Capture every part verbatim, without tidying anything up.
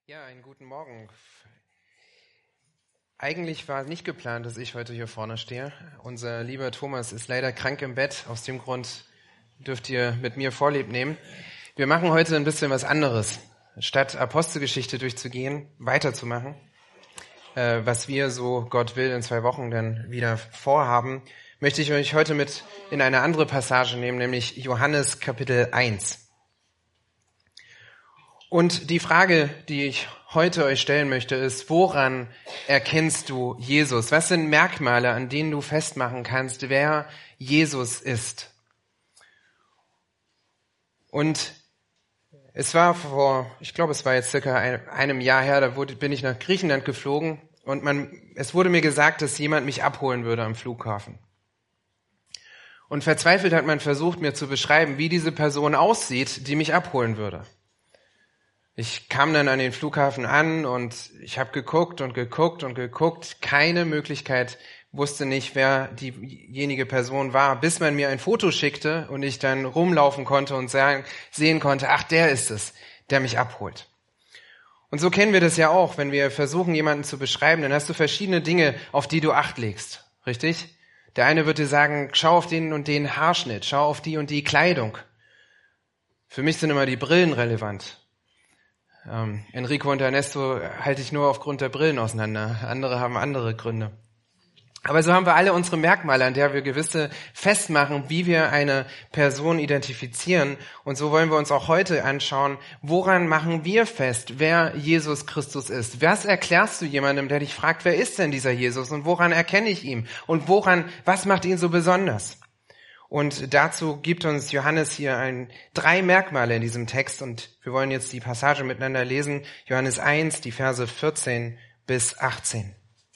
Ja, einen guten Morgen. Eigentlich war nicht geplant, dass ich heute hier vorne stehe. Unser lieber Thomas ist leider krank im Bett. Aus dem Grund dürft ihr mit mir Vorlieb nehmen. Wir machen heute ein bisschen was anderes. Statt Apostelgeschichte durchzugehen, weiterzumachen, äh, was wir, so Gott will, in zwei Wochen dann wieder vorhaben, möchte ich euch heute mit in eine andere Passage nehmen, nämlich Johannes Kapitel eins. Und die Frage, die ich heute euch stellen möchte, ist, woran erkennst du Jesus? Was sind Merkmale, an denen du festmachen kannst, wer Jesus ist? Und es war vor, ich glaube, es war jetzt circa ein, einem Jahr her, da wurde, bin ich nach Griechenland geflogen und man, es wurde mir gesagt, dass jemand mich abholen würde am Flughafen. Und verzweifelt hat man versucht, mir zu beschreiben, wie diese Person aussieht, die mich abholen würde. Ich kam dann an den Flughafen an und ich habe geguckt und geguckt und geguckt. Keine Möglichkeit, wusste nicht, wer diejenige Person war, bis man mir ein Foto schickte und ich dann rumlaufen konnte und sagen, sehen konnte, ach, der ist es, der mich abholt. Und so kennen wir das ja auch, wenn wir versuchen, jemanden zu beschreiben, dann hast du verschiedene Dinge, auf die du Acht legst, richtig? Der eine wird dir sagen, schau auf den und den Haarschnitt, schau auf die und die Kleidung. Für mich sind immer die Brillen relevant. Ähm, Enrico und Ernesto halte ich nur aufgrund der Brillen auseinander. Andere haben andere Gründe. Aber so haben wir alle unsere Merkmale, an der wir gewisse festmachen, wie wir eine Person identifizieren. Und so wollen wir uns auch heute anschauen, woran machen wir fest, wer Jesus Christus ist? Was erklärst du jemandem, der dich fragt, wer ist denn dieser Jesus und woran erkenne ich ihn? Und woran, was macht ihn so besonders? Und dazu gibt uns Johannes hier ein, drei Merkmale in diesem Text und wir wollen jetzt die Passage miteinander lesen. Johannes eins, die Verse vierzehn bis achtzehn.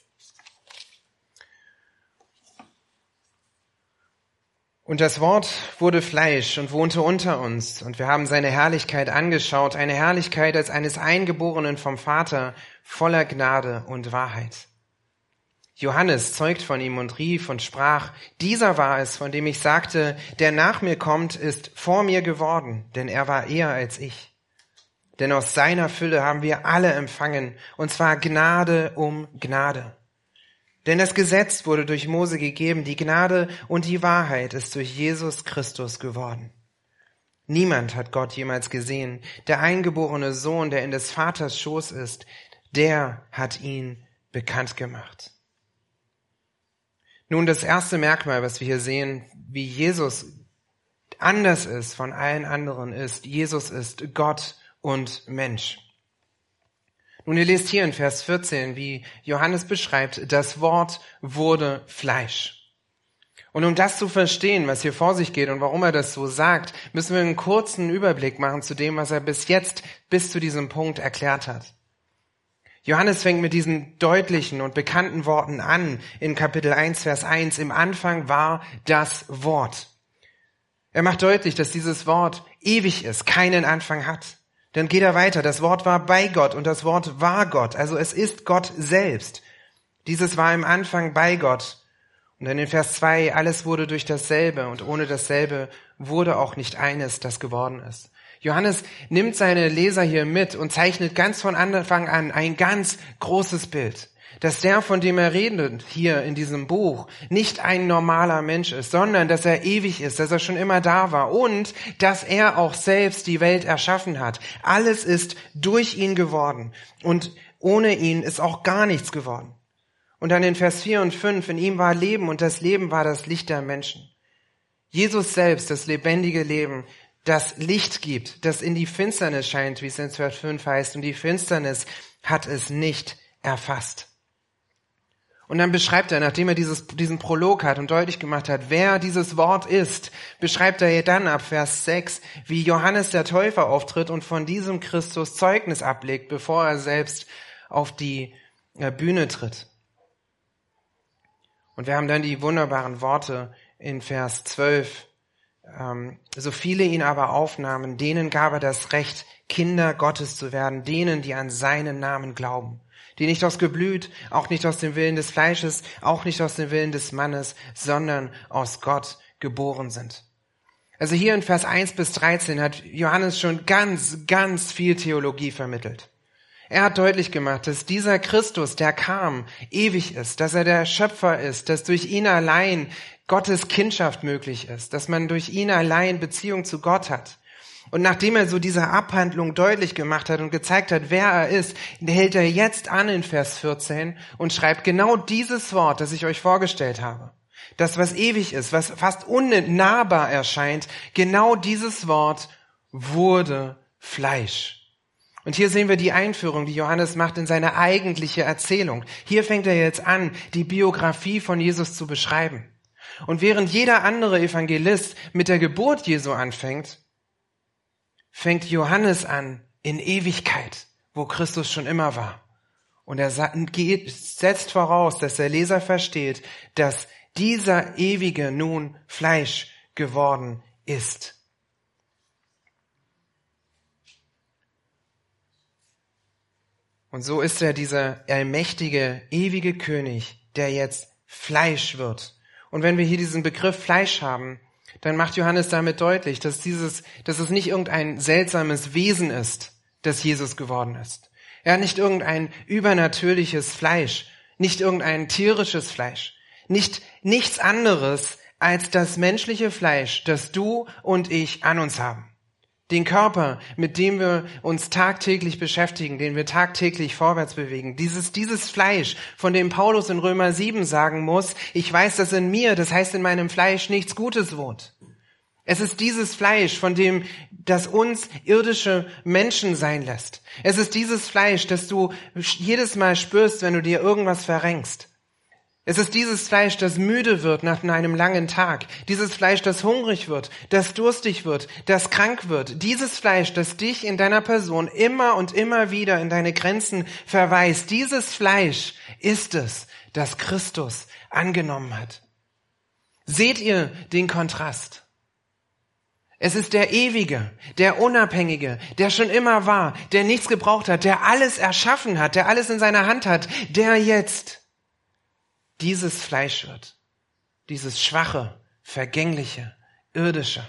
Und das Wort wurde Fleisch und wohnte unter uns und wir haben seine Herrlichkeit angeschaut, eine Herrlichkeit als eines Eingeborenen vom Vater, voller Gnade und Wahrheit. Johannes zeugt von ihm und rief und sprach, dieser war es, von dem ich sagte, der nach mir kommt, ist vor mir geworden, denn er war eher als ich. Denn aus seiner Fülle haben wir alle empfangen, und zwar Gnade um Gnade. Denn das Gesetz wurde durch Mose gegeben, die Gnade und die Wahrheit ist durch Jesus Christus geworden. Niemand hat Gott jemals gesehen. Der eingeborene Sohn, der in des Vaters Schoß ist, der hat ihn bekannt gemacht. Nun, das erste Merkmal, was wir hier sehen, wie Jesus anders ist von allen anderen, ist, Jesus ist Gott und Mensch. Nun, ihr lest hier in Vers vierzehn, wie Johannes beschreibt, das Wort wurde Fleisch. Und um das zu verstehen, was hier vor sich geht und warum er das so sagt, müssen wir einen kurzen Überblick machen zu dem, was er bis jetzt, bis zu diesem Punkt erklärt hat. Johannes fängt mit diesen deutlichen und bekannten Worten an in Kapitel eins, Vers eins. Im Anfang war das Wort. Er macht deutlich, dass dieses Wort ewig ist, keinen Anfang hat. Dann geht er weiter. Das Wort war bei Gott und das Wort war Gott. Also es ist Gott selbst. Dieses war im Anfang bei Gott. Und dann in Vers zwei, alles wurde durch dasselbe und ohne dasselbe wurde auch nicht eines, das geworden ist. Johannes nimmt seine Leser hier mit und zeichnet ganz von Anfang an ein ganz großes Bild, dass der, von dem er redet hier in diesem Buch, nicht ein normaler Mensch ist, sondern dass er ewig ist, dass er schon immer da war und dass er auch selbst die Welt erschaffen hat. Alles ist durch ihn geworden und ohne ihn ist auch gar nichts geworden. Und dann in Vers vier und fünf, in ihm war Leben und das Leben war das Licht der Menschen. Jesus selbst, das lebendige Leben, das Licht gibt, das in die Finsternis scheint, wie es in Vers fünf heißt, und die Finsternis hat es nicht erfasst. Und dann beschreibt er, nachdem er dieses, diesen Prolog hat und deutlich gemacht hat, wer dieses Wort ist, beschreibt er dann ab Vers sechs, wie Johannes der Täufer auftritt und von diesem Christus Zeugnis ablegt, bevor er selbst auf die Bühne tritt. Und wir haben dann die wunderbaren Worte in Vers zwölf, Ähm, so viele ihn aber aufnahmen, denen gab er das Recht, Kinder Gottes zu werden, denen, die an seinen Namen glauben, die nicht aus Geblüt, auch nicht aus dem Willen des Fleisches, auch nicht aus dem Willen des Mannes, sondern aus Gott geboren sind. Also hier in Vers eins bis dreizehn hat Johannes schon ganz, ganz viel Theologie vermittelt. Er hat deutlich gemacht, dass dieser Christus, der kam, ewig ist, dass er der Schöpfer ist, dass durch ihn allein Gottes Kindschaft möglich ist, dass man durch ihn allein Beziehung zu Gott hat. Und nachdem er so diese Abhandlung deutlich gemacht hat und gezeigt hat, wer er ist, hält er jetzt an in Vers vierzehn und schreibt genau dieses Wort, das ich euch vorgestellt habe. Das, was ewig ist, was fast unnahbar erscheint, genau dieses Wort wurde Fleisch. Und hier sehen wir die Einführung, die Johannes macht in seine eigentliche Erzählung. Hier fängt er jetzt an, die Biografie von Jesus zu beschreiben. Und während jeder andere Evangelist mit der Geburt Jesu anfängt, fängt Johannes an in Ewigkeit, wo Christus schon immer war. Und er setzt voraus, dass der Leser versteht, dass dieser Ewige nun Fleisch geworden ist. Und so ist er dieser allmächtige, ewige König, der jetzt Fleisch wird. Und wenn wir hier diesen Begriff Fleisch haben, dann macht Johannes damit deutlich, dass dieses, dass es nicht irgendein seltsames Wesen ist, das Jesus geworden ist. Er hat nicht irgendein übernatürliches Fleisch, nicht irgendein tierisches Fleisch, nicht nichts anderes als das menschliche Fleisch, das du und ich an uns haben. Den Körper, mit dem wir uns tagtäglich beschäftigen, den wir tagtäglich vorwärts bewegen. Dieses, dieses Fleisch, von dem Paulus in Römer sieben sagen muss, ich weiß, dass in mir, das heißt in meinem Fleisch, nichts Gutes wohnt. Es ist dieses Fleisch, von dem das uns irdische Menschen sein lässt. Es ist dieses Fleisch, das du jedes Mal spürst, wenn du dir irgendwas verrenkst. Es ist dieses Fleisch, das müde wird nach einem langen Tag. Dieses Fleisch, das hungrig wird, das durstig wird, das krank wird. Dieses Fleisch, das dich in deiner Person immer und immer wieder in deine Grenzen verweist. Dieses Fleisch ist es, das Christus angenommen hat. Seht ihr den Kontrast? Es ist der Ewige, der Unabhängige, der schon immer war, der nichts gebraucht hat, der alles erschaffen hat, der alles in seiner Hand hat, der jetzt dieses Fleisch wird, dieses schwache, vergängliche, irdische.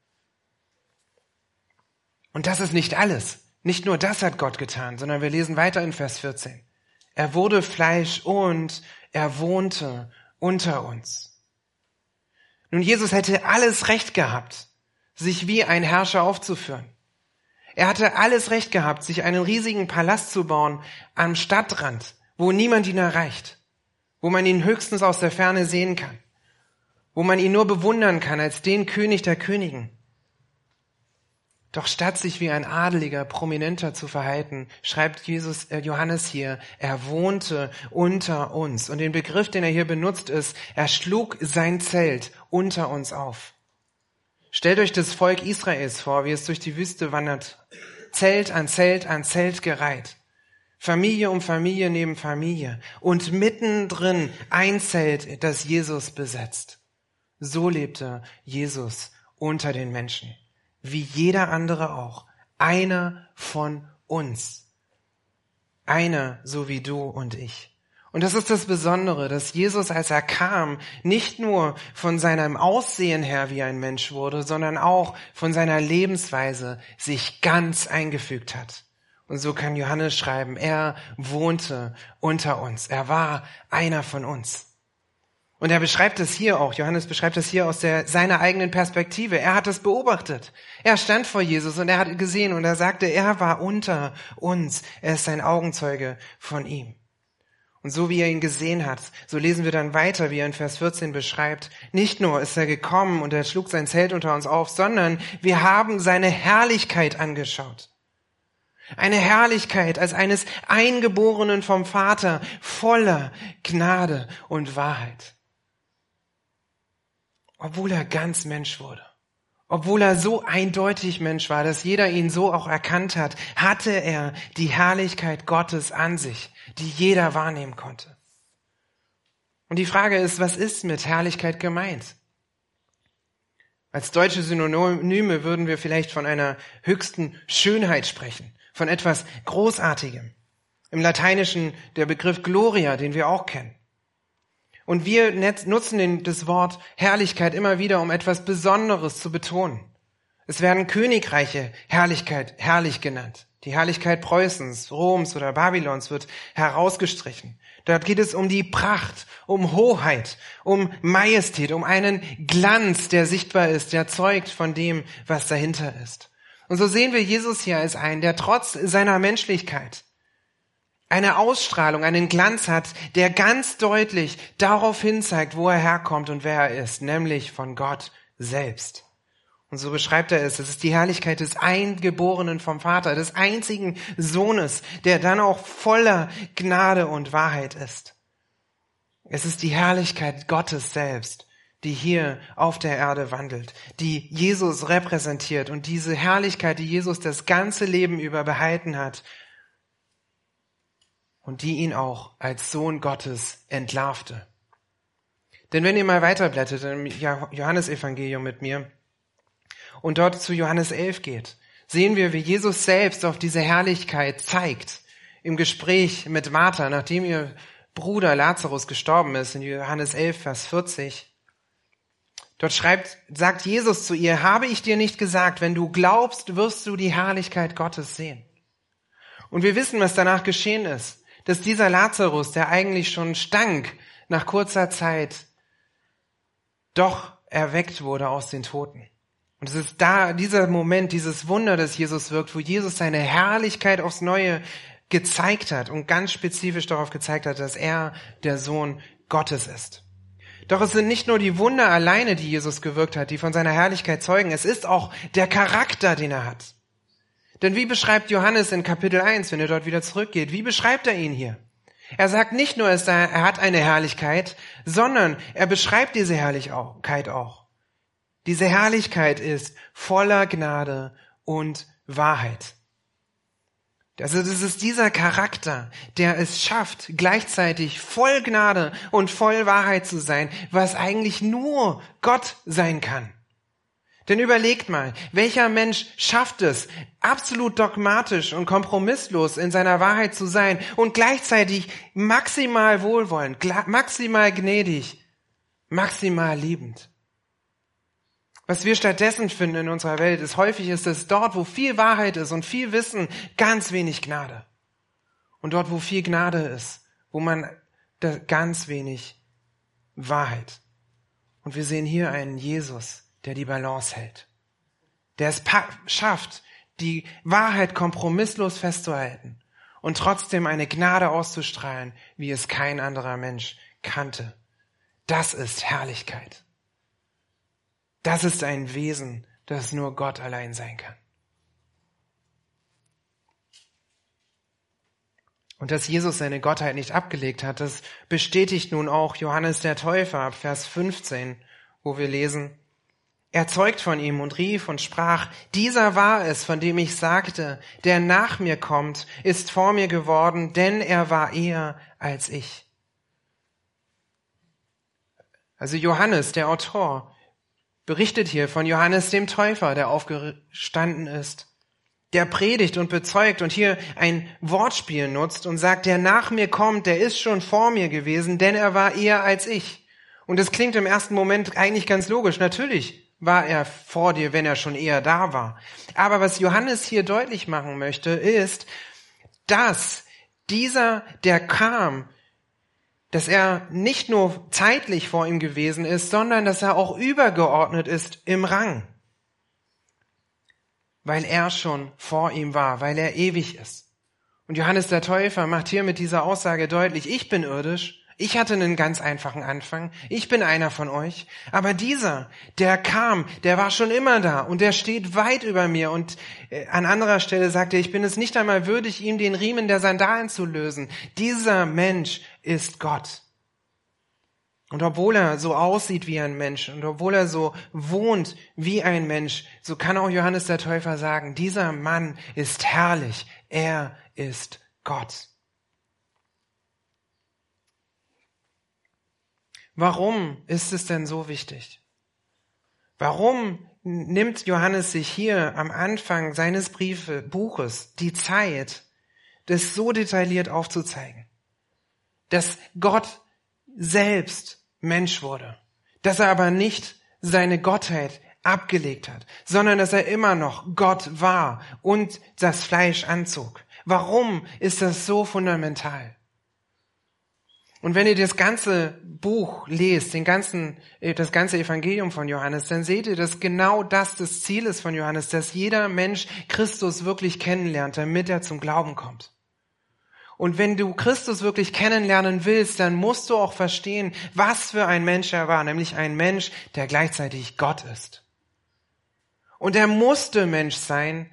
Und das ist nicht alles. Nicht nur das hat Gott getan, sondern wir lesen weiter in Vers vierzehn. Er wurde Fleisch und er wohnte unter uns. Nun, Jesus hätte alles Recht gehabt, sich wie ein Herrscher aufzuführen. Er hatte alles Recht gehabt, sich einen riesigen Palast zu bauen am Stadtrand, wo niemand ihn erreicht, wo man ihn höchstens aus der Ferne sehen kann, wo man ihn nur bewundern kann als den König der Königen. Doch statt sich wie ein adeliger, prominenter zu verhalten, schreibt Jesus, äh, Johannes hier, er wohnte unter uns. Und den Begriff, den er hier benutzt, ist, er schlug sein Zelt unter uns auf. Stellt euch das Volk Israels vor, wie es durch die Wüste wandert, Zelt an Zelt an Zelt gereiht. Familie um Familie neben Familie und mittendrin ein Zelt, das Jesus besetzt. So lebte Jesus unter den Menschen, wie jeder andere auch. Einer von uns. Einer, so wie du und ich. Und das ist das Besondere, dass Jesus, als er kam, nicht nur von seinem Aussehen her wie ein Mensch wurde, sondern auch von seiner Lebensweise sich ganz eingefügt hat. Und so kann Johannes schreiben, er wohnte unter uns. Er war einer von uns. Und er beschreibt es hier auch, Johannes beschreibt es hier aus der, seiner eigenen Perspektive. Er hat es beobachtet. Er stand vor Jesus und er hat gesehen und er sagte, er war unter uns. Er ist ein Augenzeuge von ihm. Und so wie er ihn gesehen hat, so lesen wir dann weiter, wie er in Vers vierzehn beschreibt, nicht nur ist er gekommen und er schlug sein Zelt unter uns auf, sondern wir haben seine Herrlichkeit angeschaut. Eine Herrlichkeit als eines Eingeborenen vom Vater, voller Gnade und Wahrheit. Obwohl er ganz Mensch wurde, obwohl er so eindeutig Mensch war, dass jeder ihn so auch erkannt hat, hatte er die Herrlichkeit Gottes an sich, die jeder wahrnehmen konnte. Und die Frage ist, was ist mit Herrlichkeit gemeint? Als deutsche Synonyme würden wir vielleicht von einer höchsten Schönheit sprechen, von etwas Großartigem. Im Lateinischen der Begriff Gloria, den wir auch kennen. Und wir nutzen das Wort Herrlichkeit immer wieder, um etwas Besonderes zu betonen. Es werden Königreiche Herrlichkeit, herrlich genannt. Die Herrlichkeit Preußens, Roms oder Babylons wird herausgestrichen. Dort geht es um die Pracht, um Hoheit, um Majestät, um einen Glanz, der sichtbar ist, der zeugt von dem, was dahinter ist. Und so sehen wir Jesus hier als einen, der trotz seiner Menschlichkeit eine Ausstrahlung, einen Glanz hat, der ganz deutlich darauf hinzeigt, wo er herkommt und wer er ist, nämlich von Gott selbst. Und so beschreibt er es, es ist die Herrlichkeit des Eingeborenen vom Vater, des einzigen Sohnes, der dann auch voller Gnade und Wahrheit ist. Es ist die Herrlichkeit Gottes selbst, die hier auf der Erde wandelt, die Jesus repräsentiert und diese Herrlichkeit, die Jesus das ganze Leben über behalten hat, und die ihn auch als Sohn Gottes entlarvte. Denn wenn ihr mal weiterblättert im Johannesevangelium mit mir und dort zu Johannes elf geht, sehen wir, wie Jesus selbst auf diese Herrlichkeit zeigt im Gespräch mit Martha, nachdem ihr Bruder Lazarus gestorben ist, in Johannes elf, Vers vierzig. Dort schreibt, sagt Jesus zu ihr, habe ich dir nicht gesagt, wenn du glaubst, wirst du die Herrlichkeit Gottes sehen. Und wir wissen, was danach geschehen ist. Dass dieser Lazarus, der eigentlich schon stank, nach kurzer Zeit doch erweckt wurde aus den Toten. Und es ist da dieser Moment, dieses Wunder, das Jesus wirkt, wo Jesus seine Herrlichkeit aufs Neue gezeigt hat und ganz spezifisch darauf gezeigt hat, dass er der Sohn Gottes ist. Doch es sind nicht nur die Wunder alleine, die Jesus gewirkt hat, die von seiner Herrlichkeit zeugen. Es ist auch der Charakter, den er hat. Denn wie beschreibt Johannes in Kapitel eins, wenn er dort wieder zurückgeht, wie beschreibt er ihn hier? Er sagt nicht nur, er hat eine Herrlichkeit, sondern er beschreibt diese Herrlichkeit auch. Diese Herrlichkeit ist voller Gnade und Wahrheit. Also das ist dieser Charakter, der es schafft, gleichzeitig voll Gnade und voll Wahrheit zu sein, was eigentlich nur Gott sein kann. Denn überlegt mal, welcher Mensch schafft es, absolut dogmatisch und kompromisslos in seiner Wahrheit zu sein und gleichzeitig maximal wohlwollend, maximal gnädig, maximal liebend. Was wir stattdessen finden in unserer Welt ist, häufig ist es dort, wo viel Wahrheit ist und viel Wissen, ganz wenig Gnade. Und dort, wo viel Gnade ist, wo man ganz wenig Wahrheit. Und wir sehen hier einen Jesus, der die Balance hält, der es pa- schafft, die Wahrheit kompromisslos festzuhalten und trotzdem eine Gnade auszustrahlen, wie es kein anderer Mensch kannte. Das ist Herrlichkeit. Das ist ein Wesen, das nur Gott allein sein kann. Und dass Jesus seine Gottheit nicht abgelegt hat, das bestätigt nun auch Johannes der Täufer ab Vers fünfzehn, wo wir lesen, er zeugt von ihm und rief und sprach, dieser war es, von dem ich sagte, der nach mir kommt, ist vor mir geworden, denn er war eher als ich. Also Johannes, der Autor, berichtet hier von Johannes dem Täufer, der aufgestanden ist, der predigt und bezeugt und hier ein Wortspiel nutzt und sagt, der nach mir kommt, der ist schon vor mir gewesen, denn er war eher als ich. Und das klingt im ersten Moment eigentlich ganz logisch. Natürlich war er vor dir, wenn er schon eher da war. Aber was Johannes hier deutlich machen möchte, ist, dass dieser, der kam, dass er nicht nur zeitlich vor ihm gewesen ist, sondern dass er auch übergeordnet ist im Rang. Weil er schon vor ihm war, weil er ewig ist. Und Johannes der Täufer macht hier mit dieser Aussage deutlich, ich bin irdisch, ich hatte einen ganz einfachen Anfang, ich bin einer von euch, aber dieser, der kam, der war schon immer da und der steht weit über mir und an anderer Stelle sagt er, ich bin es nicht einmal würdig, ihm den Riemen der Sandalen zu lösen. Dieser Mensch ist Gott. Und obwohl er so aussieht wie ein Mensch und obwohl er so wohnt wie ein Mensch, so kann auch Johannes der Täufer sagen, dieser Mann ist herrlich, er ist Gott. Warum ist es denn so wichtig? Warum nimmt Johannes sich hier am Anfang seines Briefe, Buches die Zeit, das so detailliert aufzuzeigen? Dass Gott selbst Mensch wurde, dass er aber nicht seine Gottheit abgelegt hat, sondern dass er immer noch Gott war und das Fleisch anzog. Warum ist das so fundamental? Und wenn ihr das ganze Buch lest, den ganzen, das ganze Evangelium von Johannes, dann seht ihr, dass genau das das Ziel ist von Johannes, dass jeder Mensch Christus wirklich kennenlernt, damit er zum Glauben kommt. Und wenn du Christus wirklich kennenlernen willst, dann musst du auch verstehen, was für ein Mensch er war, nämlich ein Mensch, der gleichzeitig Gott ist. Und er musste Mensch sein,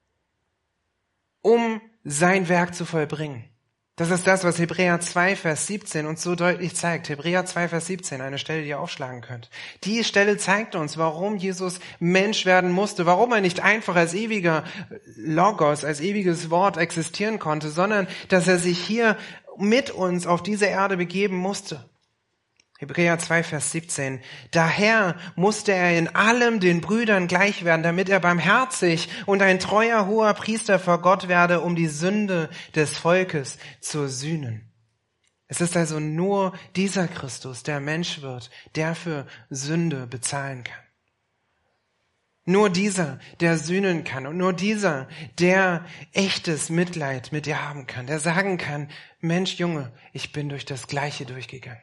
um sein Werk zu vollbringen. Das ist das, was Hebräer zwei, Vers siebzehn uns so deutlich zeigt. Hebräer zwei, Vers siebzehn, eine Stelle, die ihr aufschlagen könnt. Die Stelle zeigt uns, warum Jesus Mensch werden musste, warum er nicht einfach als ewiger Logos, als ewiges Wort existieren konnte, sondern dass er sich hier mit uns auf diese Erde begeben musste. Hebräer zwei, Vers siebzehn. Daher musste er in allem den Brüdern gleich werden, damit er barmherzig und ein treuer hoher Priester vor Gott werde, um die Sünde des Volkes zu sühnen. Es ist also nur dieser Christus, der Mensch wird, der für Sünde bezahlen kann. Nur dieser, der sühnen kann und nur dieser, der echtes Mitleid mit dir haben kann, der sagen kann, Mensch, Junge, ich bin durch das Gleiche durchgegangen.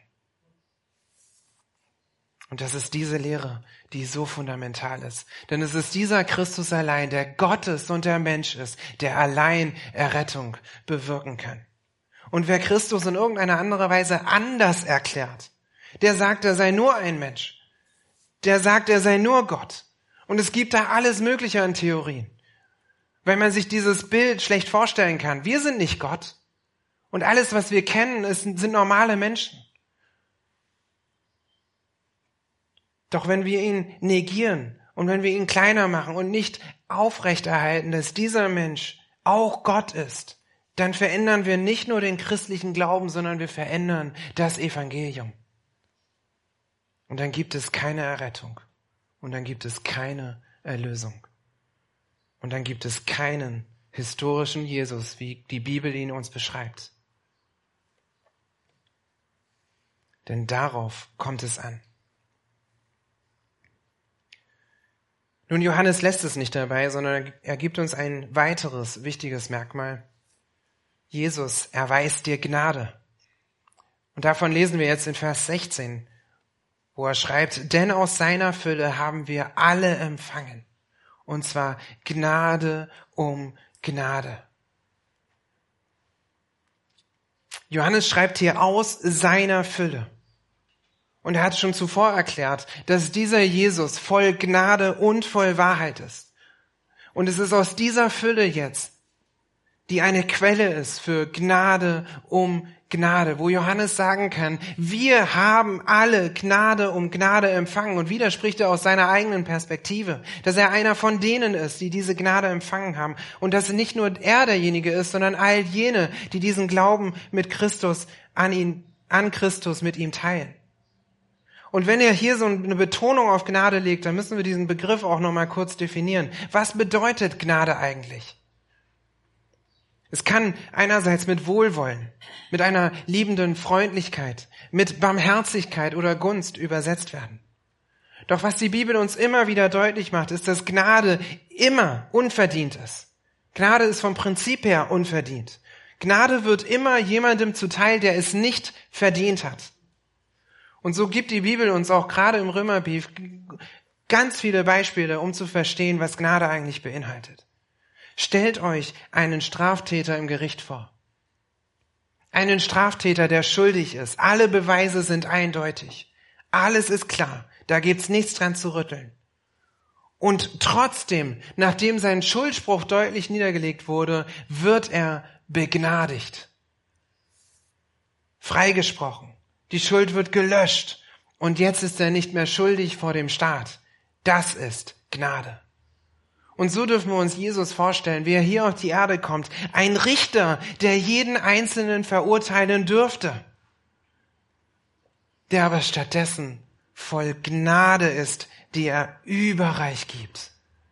Und das ist diese Lehre, die so fundamental ist. Denn es ist dieser Christus allein, der Gott ist und der Mensch ist, der allein Errettung bewirken kann. Und wer Christus in irgendeiner anderen Weise anders erklärt, der sagt, er sei nur ein Mensch. Der sagt, er sei nur Gott. Und es gibt da alles Mögliche an Theorien. Weil man sich dieses Bild schlecht vorstellen kann. Wir sind nicht Gott. Und alles, was wir kennen, ist, sind normale Menschen. Doch wenn wir ihn negieren und wenn wir ihn kleiner machen und nicht aufrechterhalten, dass dieser Mensch auch Gott ist, dann verändern wir nicht nur den christlichen Glauben, sondern wir verändern das Evangelium. Und dann gibt es keine Errettung. Und dann gibt es keine Erlösung. Und dann gibt es keinen historischen Jesus, wie die Bibel ihn uns beschreibt. Denn darauf kommt es an. Nun, Johannes lässt es nicht dabei, sondern er gibt uns ein weiteres wichtiges Merkmal. Jesus erweist dir Gnade. Und davon lesen wir jetzt in Vers sechzehn, wo er schreibt, denn aus seiner Fülle haben wir alle empfangen. Und zwar Gnade um Gnade. Johannes schreibt hier aus seiner Fülle. Und er hat schon zuvor erklärt, dass dieser Jesus voll Gnade und voll Wahrheit ist. Und es ist aus dieser Fülle jetzt, die eine Quelle ist für Gnade um Gnade, wo Johannes sagen kann, wir haben alle Gnade um Gnade empfangen. Und wieder spricht er aus seiner eigenen Perspektive, dass er einer von denen ist, die diese Gnade empfangen haben. Und dass nicht nur er derjenige ist, sondern all jene, die diesen Glauben mit Christus an ihn, an Christus mit ihm teilen. Und wenn er hier so eine Betonung auf Gnade legt, dann müssen wir diesen Begriff auch noch mal kurz definieren. Was bedeutet Gnade eigentlich? Es kann einerseits mit Wohlwollen, mit einer liebenden Freundlichkeit, mit Barmherzigkeit oder Gunst übersetzt werden. Doch was die Bibel uns immer wieder deutlich macht, ist, dass Gnade immer unverdient ist. Gnade ist vom Prinzip her unverdient. Gnade wird immer jemandem zuteil, der es nicht verdient hat. Und so gibt die Bibel uns auch gerade im Römerbrief ganz viele Beispiele, um zu verstehen, was Gnade eigentlich beinhaltet. Stellt euch einen Straftäter im Gericht vor. Einen Straftäter, der schuldig ist. Alle Beweise sind eindeutig. Alles ist klar. Da gibt's nichts dran zu rütteln. Und trotzdem, nachdem sein Schuldspruch deutlich niedergelegt wurde, wird er begnadigt. Freigesprochen. Die Schuld wird gelöscht. Und jetzt ist er nicht mehr schuldig vor dem Staat. Das ist Gnade. Und so dürfen wir uns Jesus vorstellen, wie er hier auf die Erde kommt. Ein Richter, der jeden Einzelnen verurteilen dürfte. Der aber stattdessen voll Gnade ist, die er überreich gibt.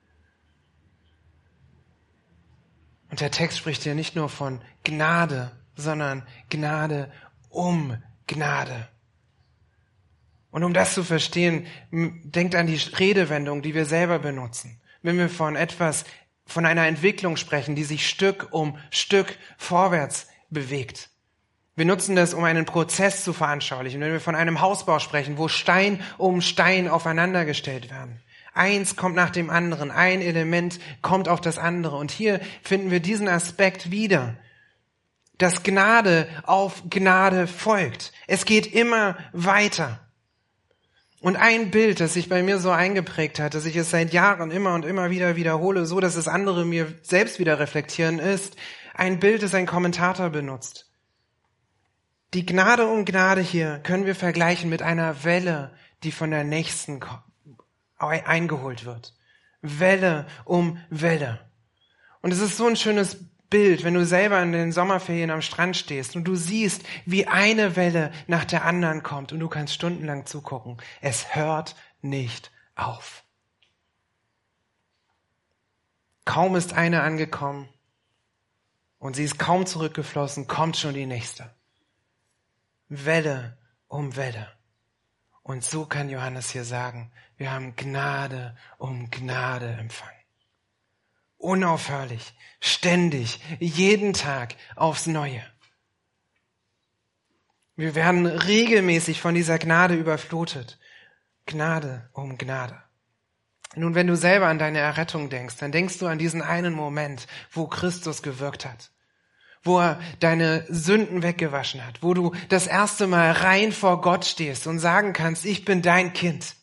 Und der Text spricht hier nicht nur von Gnade, sondern Gnade um Gnade. Und um das zu verstehen, denkt an die Redewendung, die wir selber benutzen. Wenn wir von etwas, von einer Entwicklung sprechen, die sich Stück um Stück vorwärts bewegt. Wir nutzen das, um einen Prozess zu veranschaulichen. Wenn wir von einem Hausbau sprechen, wo Stein um Stein aufeinandergestellt werden. Eins kommt nach dem anderen, ein Element kommt auf das andere. Und hier finden wir diesen Aspekt wieder, dass Gnade auf Gnade folgt. Es geht immer weiter. Und ein Bild, das sich bei mir so eingeprägt hat, dass ich es seit Jahren immer und immer wieder wiederhole, so dass es andere mir selbst wieder reflektieren, ist ein Bild, das ein Kommentator benutzt. Die Gnade um Gnade hier können wir vergleichen mit einer Welle, die von der nächsten eingeholt wird. Welle um Welle. Und es ist so ein schönes Bild, wenn du selber in den Sommerferien am Strand stehst und du siehst, wie eine Welle nach der anderen kommt und du kannst stundenlang zugucken. Es hört nicht auf. Kaum ist eine angekommen und sie ist kaum zurückgeflossen, kommt schon die nächste. Welle um Welle. Und so kann Johannes hier sagen, wir haben Gnade um Gnade empfangen. Unaufhörlich, ständig, jeden Tag aufs Neue. Wir werden regelmäßig von dieser Gnade überflutet. Gnade um Gnade. Nun, wenn du selber an deine Errettung denkst, dann denkst du an diesen einen Moment, wo Christus gewirkt hat. Wo er deine Sünden weggewaschen hat, wo du das erste Mal rein vor Gott stehst und sagen kannst, ich bin dein Kind.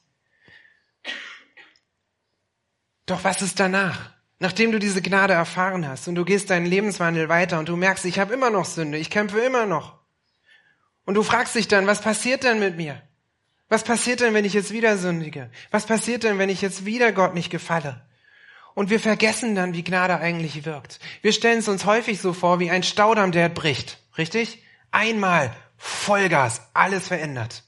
Doch was ist danach? Nachdem du diese Gnade erfahren hast und du gehst deinen Lebenswandel weiter und du merkst, ich habe immer noch Sünde, ich kämpfe immer noch. Und du fragst dich dann, was passiert denn mit mir? Was passiert denn, wenn ich jetzt wieder sündige? Was passiert denn, wenn ich jetzt wieder Gott nicht gefalle? Und wir vergessen dann, wie Gnade eigentlich wirkt. Wir stellen es uns häufig so vor, wie ein Staudamm, der bricht. Richtig? Einmal Vollgas, alles verändert.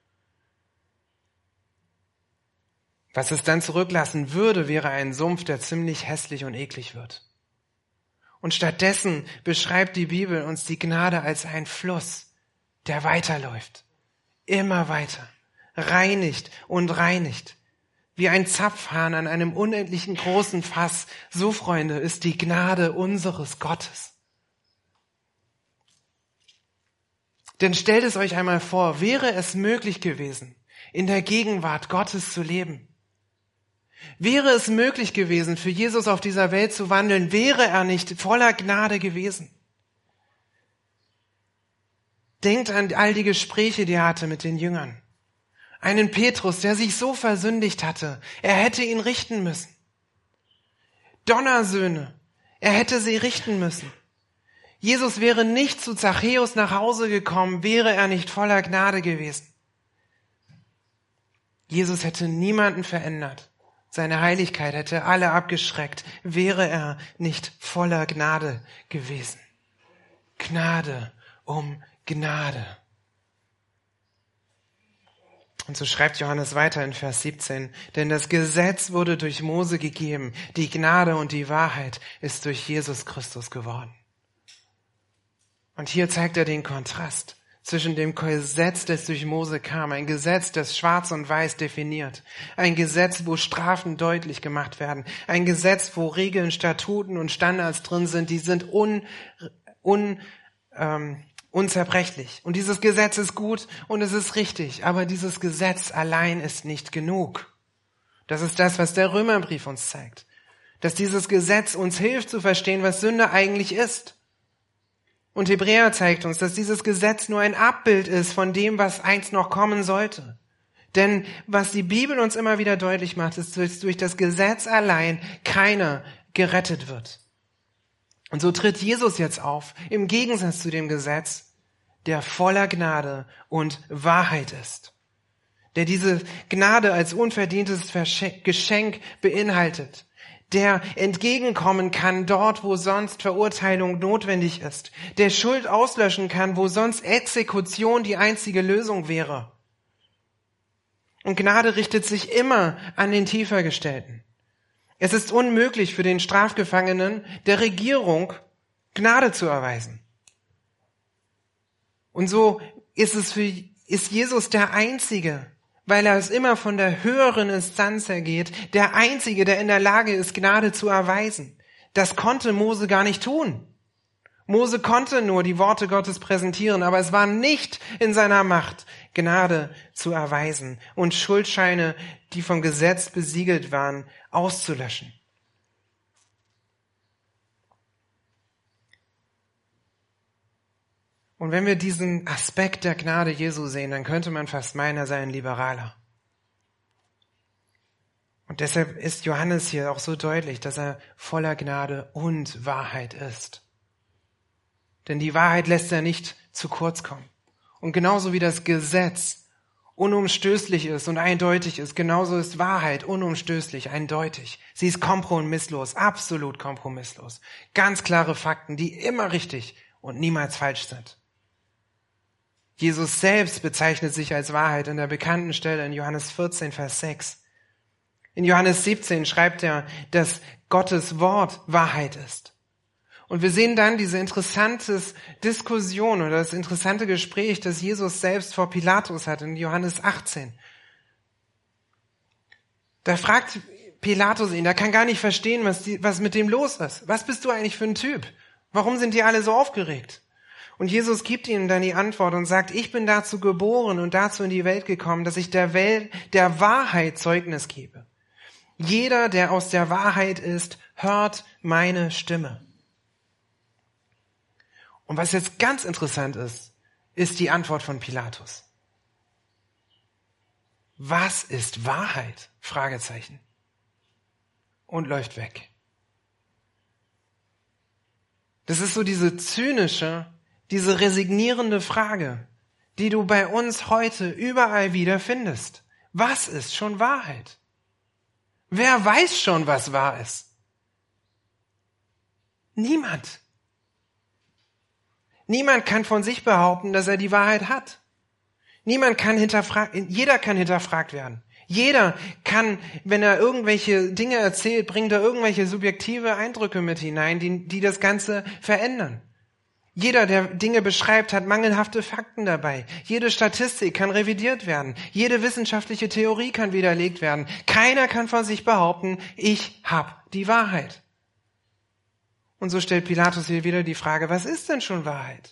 Was es dann zurücklassen würde, wäre ein Sumpf, der ziemlich hässlich und eklig wird. Und stattdessen beschreibt die Bibel uns die Gnade als ein Fluss, der weiterläuft. Immer weiter. Reinigt und reinigt. Wie ein Zapfhahn an einem unendlichen großen Fass. So, Freunde, ist die Gnade unseres Gottes. Denn stellt es euch einmal vor, wäre es möglich gewesen, in der Gegenwart Gottes zu leben? Wäre es möglich gewesen, für Jesus auf dieser Welt zu wandeln, wäre er nicht voller Gnade gewesen? Denkt an all die Gespräche, die er hatte mit den Jüngern. Einen Petrus, der sich so versündigt hatte, er hätte ihn richten müssen. Donnersöhne, er hätte sie richten müssen. Jesus wäre nicht zu Zachäus nach Hause gekommen, wäre er nicht voller Gnade gewesen. Jesus hätte niemanden verändert. Seine Heiligkeit hätte alle abgeschreckt, wäre er nicht voller Gnade gewesen. Gnade um Gnade. Und so schreibt Johannes weiter in Vers siebzehn, denn das Gesetz wurde durch Mose gegeben, die Gnade und die Wahrheit ist durch Jesus Christus geworden. Und hier zeigt er den Kontrast zwischen dem Gesetz, das durch Mose kam, ein Gesetz, das schwarz und weiß definiert, ein Gesetz, wo Strafen deutlich gemacht werden, ein Gesetz, wo Regeln, Statuten und Standards drin sind, die sind un, un, ähm, unzerbrechlich. Und dieses Gesetz ist gut und es ist richtig, aber dieses Gesetz allein ist nicht genug. Das ist das, was der Römerbrief uns zeigt, dass dieses Gesetz uns hilft zu verstehen, was Sünde eigentlich ist. Und Hebräer zeigt uns, dass dieses Gesetz nur ein Abbild ist von dem, was einst noch kommen sollte. Denn was die Bibel uns immer wieder deutlich macht, ist, dass durch das Gesetz allein keiner gerettet wird. Und so tritt Jesus jetzt auf, im Gegensatz zu dem Gesetz, der voller Gnade und Wahrheit ist. Der diese Gnade als unverdientes Geschenk beinhaltet. Der entgegenkommen kann dort, wo sonst Verurteilung notwendig ist. Der Schuld auslöschen kann, wo sonst Exekution die einzige Lösung wäre. Und Gnade richtet sich immer an den Tiefergestellten. Es ist unmöglich für den Strafgefangenen der Regierung Gnade zu erweisen. Und so ist es für, ist Jesus der Einzige, weil er es immer von der höheren Instanz her geht, der Einzige, der in der Lage ist, Gnade zu erweisen. Das konnte Mose gar nicht tun. Mose konnte nur die Worte Gottes präsentieren, aber es war nicht in seiner Macht, Gnade zu erweisen und Schuldscheine, die vom Gesetz besiegelt waren, auszulöschen. Und wenn wir diesen Aspekt der Gnade Jesu sehen, dann könnte man fast meinen, er sei ein Liberaler. Und deshalb ist Johannes hier auch so deutlich, dass er voller Gnade und Wahrheit ist. Denn die Wahrheit lässt er nicht zu kurz kommen. Und genauso wie das Gesetz unumstößlich ist und eindeutig ist, genauso ist Wahrheit unumstößlich, eindeutig. Sie ist kompromisslos, absolut kompromisslos. Ganz klare Fakten, die immer richtig und niemals falsch sind. Jesus selbst bezeichnet sich als Wahrheit in der bekannten Stelle in Johannes vierzehn, Vers sechs. In Johannes siebzehn schreibt er, dass Gottes Wort Wahrheit ist. Und wir sehen dann diese interessante Diskussion oder das interessante Gespräch, das Jesus selbst vor Pilatus hat in Johannes achtzehn. Da fragt Pilatus ihn, der kann gar nicht verstehen, was, die, was mit dem los ist. Was bist du eigentlich für ein Typ? Warum sind die alle so aufgeregt? Und Jesus gibt ihnen dann die Antwort und sagt, ich bin dazu geboren und dazu in die Welt gekommen, dass ich der Welt, der Wahrheit Zeugnis gebe. Jeder, der aus der Wahrheit ist, hört meine Stimme. Und was jetzt ganz interessant ist, ist die Antwort von Pilatus. Was ist Wahrheit? Fragezeichen. Und läuft weg. Das ist so diese zynische, diese resignierende Frage, die du bei uns heute überall wieder findest. Was ist schon Wahrheit? Wer weiß schon, was wahr ist? Niemand. Niemand kann von sich behaupten, dass er die Wahrheit hat. Niemand kann hinterfragt, jeder kann hinterfragt werden. Jeder kann, wenn er irgendwelche Dinge erzählt, bringt er irgendwelche subjektive Eindrücke mit hinein, die, die das Ganze verändern. Jeder, der Dinge beschreibt, hat mangelhafte Fakten dabei. Jede Statistik kann revidiert werden. Jede wissenschaftliche Theorie kann widerlegt werden. Keiner kann von sich behaupten, ich hab die Wahrheit. Und so stellt Pilatus hier wieder die Frage, was ist denn schon Wahrheit?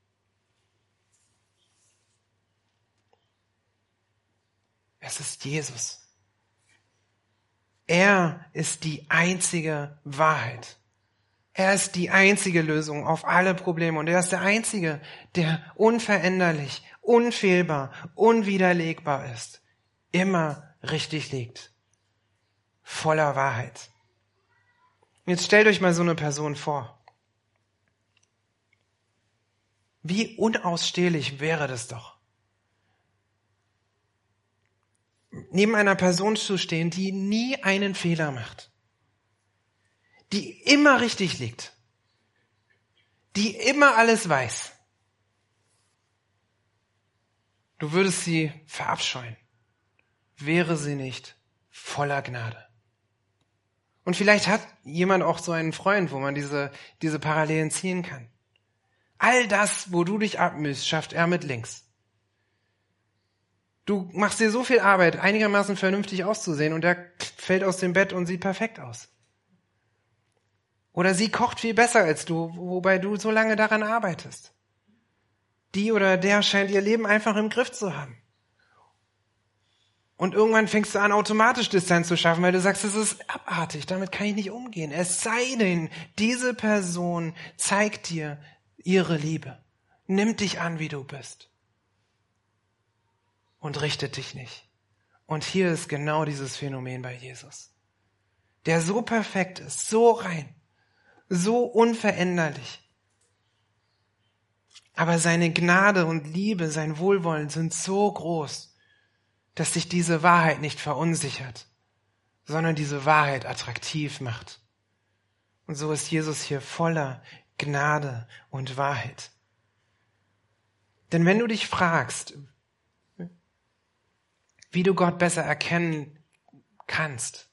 Es ist Jesus. Er ist die einzige Wahrheit. Er ist die einzige Lösung auf alle Probleme und er ist der Einzige, der unveränderlich, unfehlbar, unwiderlegbar ist, immer richtig liegt, voller Wahrheit. Jetzt stellt euch mal so eine Person vor. Wie unausstehlich wäre das doch, neben einer Person zu stehen, die nie einen Fehler macht, die immer richtig liegt, die immer alles weiß. Du würdest sie verabscheuen, wäre sie nicht voller Gnade. Und vielleicht hat jemand auch so einen Freund, wo man diese, diese Parallelen ziehen kann. All das, wo du dich abmühst, schafft er mit links. Du machst dir so viel Arbeit, einigermaßen vernünftig auszusehen und er fällt aus dem Bett und sieht perfekt aus. Oder sie kocht viel besser als du, wobei du so lange daran arbeitest. Die oder der scheint ihr Leben einfach im Griff zu haben. Und irgendwann fängst du an, automatisch Distanz zu schaffen, weil du sagst, das ist abartig, damit kann ich nicht umgehen. Es sei denn, diese Person zeigt dir ihre Liebe, nimmt dich an, wie du bist und richtet dich nicht. Und hier ist genau dieses Phänomen bei Jesus, der so perfekt ist, so rein, so unveränderlich. Aber seine Gnade und Liebe, sein Wohlwollen sind so groß, dass sich diese Wahrheit nicht verunsichert, sondern diese Wahrheit attraktiv macht. Und so ist Jesus hier voller Gnade und Wahrheit. Denn wenn du dich fragst, wie du Gott besser erkennen kannst,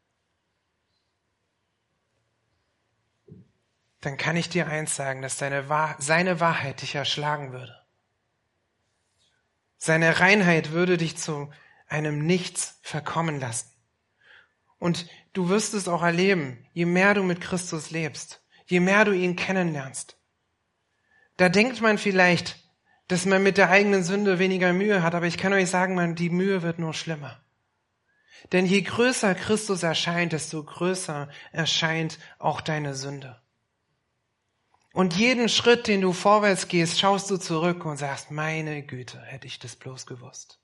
dann kann ich dir eins sagen, dass deine Wahr- seine Wahrheit dich erschlagen würde. Seine Reinheit würde dich zu einem nichts verkommen lassen. Und du wirst es auch erleben, je mehr du mit Christus lebst, je mehr du ihn kennenlernst. Da denkt man vielleicht, dass man mit der eigenen Sünde weniger Mühe hat, aber ich kann euch sagen, man, die Mühe wird nur schlimmer. Denn je größer Christus erscheint, desto größer erscheint auch deine Sünde. Und jeden Schritt, den du vorwärts gehst, schaust du zurück und sagst, meine Güte, hätte ich das bloß gewusst.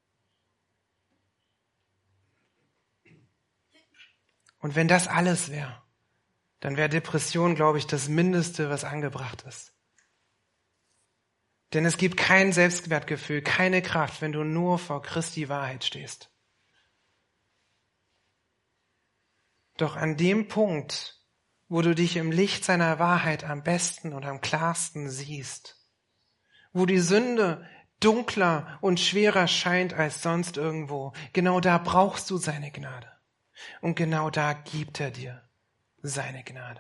Und wenn das alles wäre, dann wäre Depression, glaube ich, das Mindeste, was angebracht ist. Denn es gibt kein Selbstwertgefühl, keine Kraft, wenn du nur vor Christi Wahrheit stehst. Doch an dem Punkt, wo du dich im Licht seiner Wahrheit am besten und am klarsten siehst, wo die Sünde dunkler und schwerer scheint als sonst irgendwo, genau da brauchst du seine Gnade. Und genau da gibt er dir seine Gnade.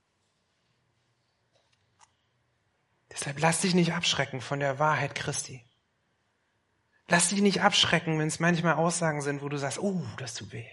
Deshalb lass dich nicht abschrecken von der Wahrheit Christi. Lass dich nicht abschrecken, wenn es manchmal Aussagen sind, wo du sagst, oh, das tut weh.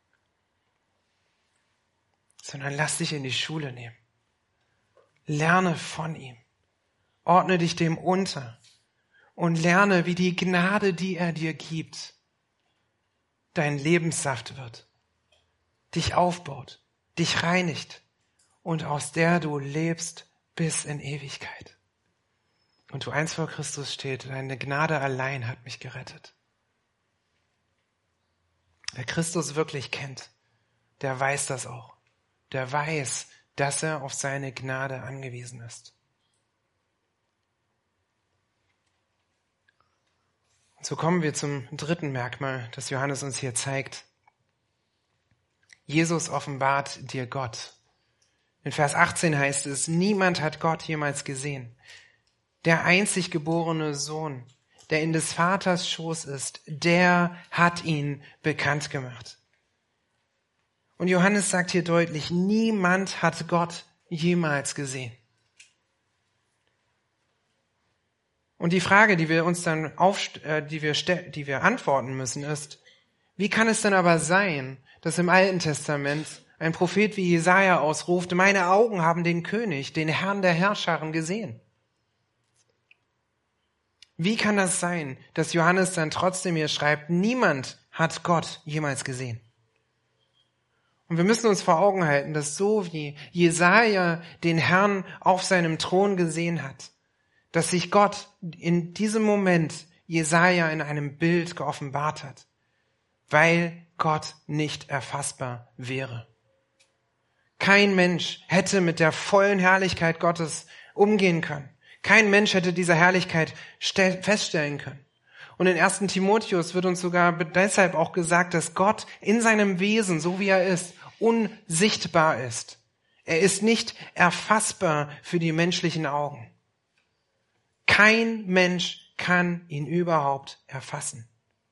Sondern lass dich in die Schule nehmen. Lerne von ihm. Ordne dich dem unter und lerne, wie die Gnade, die er dir gibt, dein Lebenssaft wird, dich aufbaut, dich reinigt und aus der du lebst bis in Ewigkeit. Und du eins vor Christus steht, deine Gnade allein hat mich gerettet. Wer Christus wirklich kennt, der weiß das auch. Der weiß, dass er auf seine Gnade angewiesen ist. Und so kommen wir zum dritten Merkmal, das Johannes uns hier zeigt. Jesus offenbart dir Gott. In Vers achtzehn heißt es, niemand hat Gott jemals gesehen. Der einzig geborene Sohn, der in des Vaters Schoß ist, der hat ihn bekannt gemacht. Und Johannes sagt hier deutlich, niemand hat Gott jemals gesehen. Und die Frage, die wir uns dann auf, äh, die wir, die wir antworten müssen, ist, wie kann es denn aber sein, dass im Alten Testament ein Prophet wie Jesaja ausruft, meine Augen haben den König, den Herrn der Herrscharen gesehen? Wie kann das sein, dass Johannes dann trotzdem hier schreibt, niemand hat Gott jemals gesehen? Und wir müssen uns vor Augen halten, dass so wie Jesaja den Herrn auf seinem Thron gesehen hat, dass sich Gott in diesem Moment Jesaja in einem Bild geoffenbart hat, weil Gott nicht erfassbar wäre. Kein Mensch hätte mit der vollen Herrlichkeit Gottes umgehen können. Kein Mensch hätte diese Herrlichkeit feststellen können. Und in ersten Timotheus wird uns sogar deshalb auch gesagt, dass Gott in seinem Wesen, so wie er ist, unsichtbar ist. Er ist nicht erfassbar für die menschlichen Augen. Kein Mensch kann ihn überhaupt erfassen.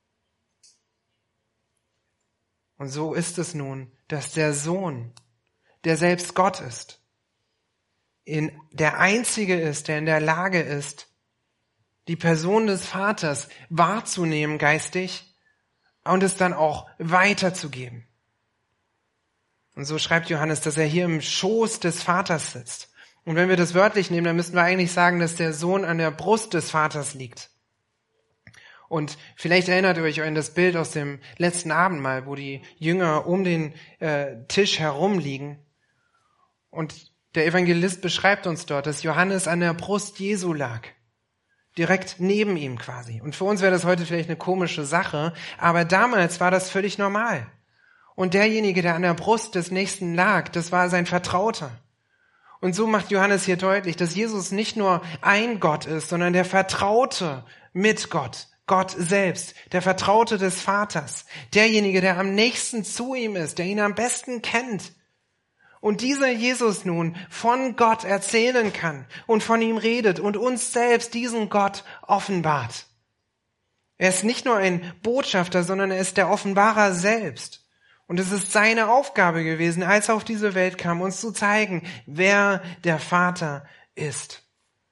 Und so ist es nun, dass der Sohn, der selbst Gott ist, in, der Einzige ist, der in der Lage ist, die Person des Vaters wahrzunehmen geistig und es dann auch weiterzugeben. Und so schreibt Johannes, dass er hier im Schoß des Vaters sitzt. Und wenn wir das wörtlich nehmen, dann müssten wir eigentlich sagen, dass der Sohn an der Brust des Vaters liegt. Und vielleicht erinnert ihr euch an das Bild aus dem letzten Abendmahl, wo die Jünger um den äh, Tisch herumliegen. Und der Evangelist beschreibt uns dort, dass Johannes an der Brust Jesu lag. Direkt neben ihm quasi. Und für uns wäre das heute vielleicht eine komische Sache, aber damals war das völlig normal. Und derjenige, der an der Brust des Nächsten lag, das war sein Vertrauter. Und so macht Johannes hier deutlich, dass Jesus nicht nur ein Gott ist, sondern der Vertraute mit Gott. Gott selbst, der Vertraute des Vaters. Derjenige, der am nächsten zu ihm ist, der ihn am besten kennt. Und dieser Jesus nun von Gott erzählen kann und von ihm redet und uns selbst diesen Gott offenbart. Er ist nicht nur ein Botschafter, sondern er ist der Offenbarer selbst. Und es ist seine Aufgabe gewesen, als er auf diese Welt kam, uns zu zeigen, wer der Vater ist.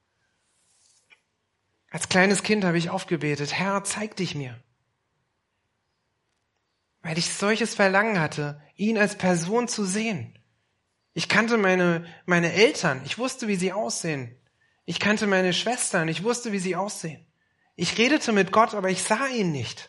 Als kleines Kind habe ich aufgebetet, Herr, zeig dich mir. weil ich solches Verlangen hatte, ihn als Person zu sehen. Ich kannte meine, meine Eltern, ich wusste, wie sie aussehen. Ich kannte meine Schwestern, ich wusste, wie sie aussehen. Ich redete mit Gott, aber ich sah ihn nicht.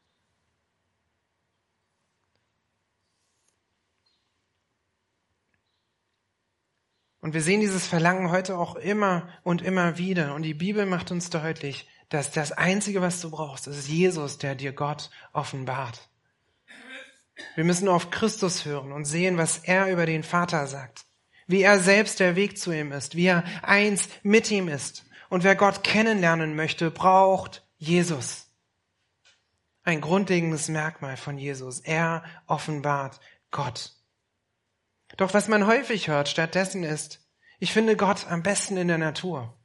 Und wir sehen dieses Verlangen heute auch immer und immer wieder. Und die Bibel macht uns deutlich, dass das Einzige, was du brauchst, ist Jesus, der dir Gott offenbart. Wir müssen auf Christus hören und sehen, was er über den Vater sagt. Wie er selbst der Weg zu ihm ist, wie er eins mit ihm ist. Und wer Gott kennenlernen möchte, braucht Jesus. Ein grundlegendes Merkmal von Jesus. Er offenbart Gott. Doch was man häufig hört stattdessen ist, ich finde Gott am besten in der Natur.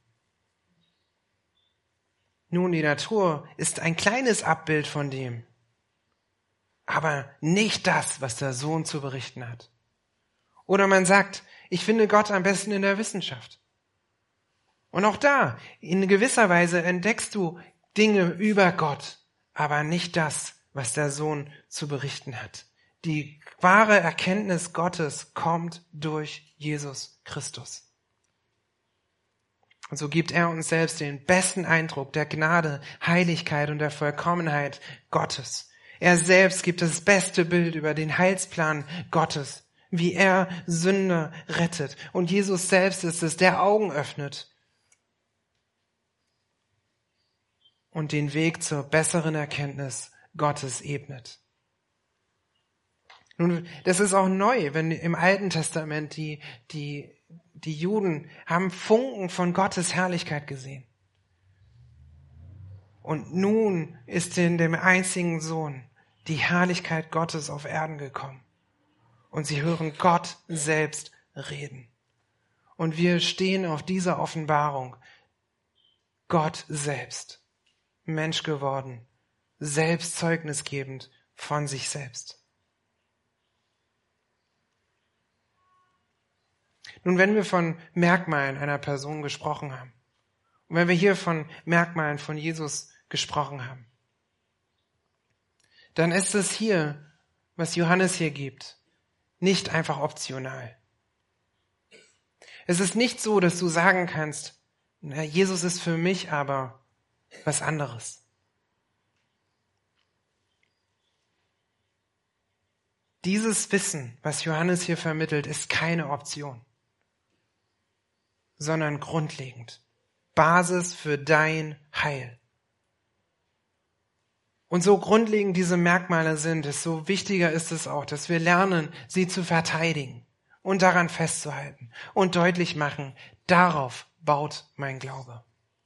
Nun, die Natur ist ein kleines Abbild von dem, aber nicht das, was der Sohn zu berichten hat. Oder man sagt, ich finde Gott am besten in der Wissenschaft. Und auch da, in gewisser Weise entdeckst du Dinge über Gott, aber nicht das, was der Sohn zu berichten hat. Die wahre Erkenntnis Gottes kommt durch Jesus Christus. Und so gibt er uns selbst den besten Eindruck der Gnade, Heiligkeit und der Vollkommenheit Gottes. Er selbst gibt das beste Bild über den Heilsplan Gottes, wie er Sünder rettet. Und Jesus selbst ist es, der Augen öffnet und den Weg zur besseren Erkenntnis Gottes ebnet. Nun, das ist auch neu, wenn im Alten Testament die, die, die Juden haben Funken von Gottes Herrlichkeit gesehen. Und nun ist in dem einzigen Sohn die Herrlichkeit Gottes auf Erden gekommen. Und sie hören Gott selbst reden. Und wir stehen auf dieser Offenbarung. Gott selbst, Mensch geworden, selbst zeugnisgebend von sich selbst. Nun, wenn wir von Merkmalen einer Person gesprochen haben, und wenn wir hier von Merkmalen von Jesus gesprochen haben, dann ist es hier, was Johannes hier gibt, nicht einfach optional. Es ist nicht so, dass du sagen kannst, na, Jesus ist für mich aber was anderes. Dieses Wissen, was Johannes hier vermittelt, ist keine Option, sondern grundlegend. Basis für dein Heil. Und so grundlegend diese Merkmale sind, desto wichtiger ist es auch, dass wir lernen, sie zu verteidigen und daran festzuhalten und deutlich machen, darauf baut mein Glaube.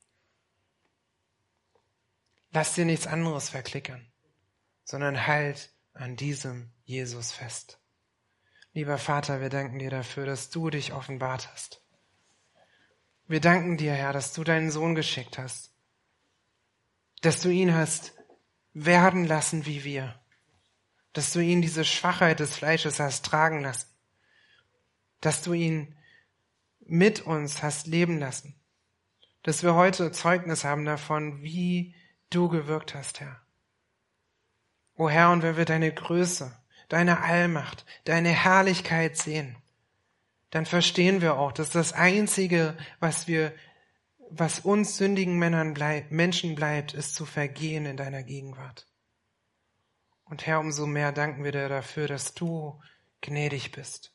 Lass dir nichts anderes verklickern, sondern halt an diesem Jesus fest. Lieber Vater, wir danken dir dafür, dass du dich offenbart hast. Wir danken dir, Herr, dass du deinen Sohn geschickt hast, dass du ihn hast werden lassen wie wir, dass du ihn diese Schwachheit des Fleisches hast tragen lassen, dass du ihn mit uns hast leben lassen, dass wir heute Zeugnis haben davon, wie du gewirkt hast, Herr. O Herr, und wenn wir deine Größe, deine Allmacht, deine Herrlichkeit sehen, dann verstehen wir auch, dass das Einzige, was wir, was uns sündigen Männern bleibt, Menschen bleibt, ist zu vergehen in deiner Gegenwart. Und Herr, umso mehr danken wir dir dafür, dass du gnädig bist.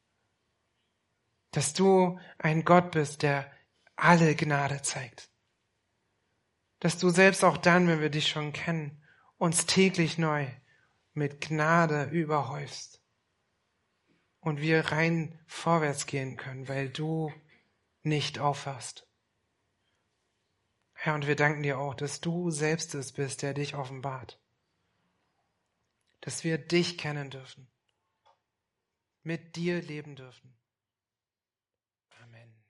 Dass du ein Gott bist, der alle Gnade zeigt. Dass du selbst auch dann, wenn wir dich schon kennen, uns täglich neu mit Gnade überhäufst. Und wir rein vorwärts gehen können, weil du nicht aufhörst. Herr, und wir danken dir auch, dass du selbst es bist, der dich offenbart. Dass wir dich kennen dürfen. Mit dir leben dürfen. Amen.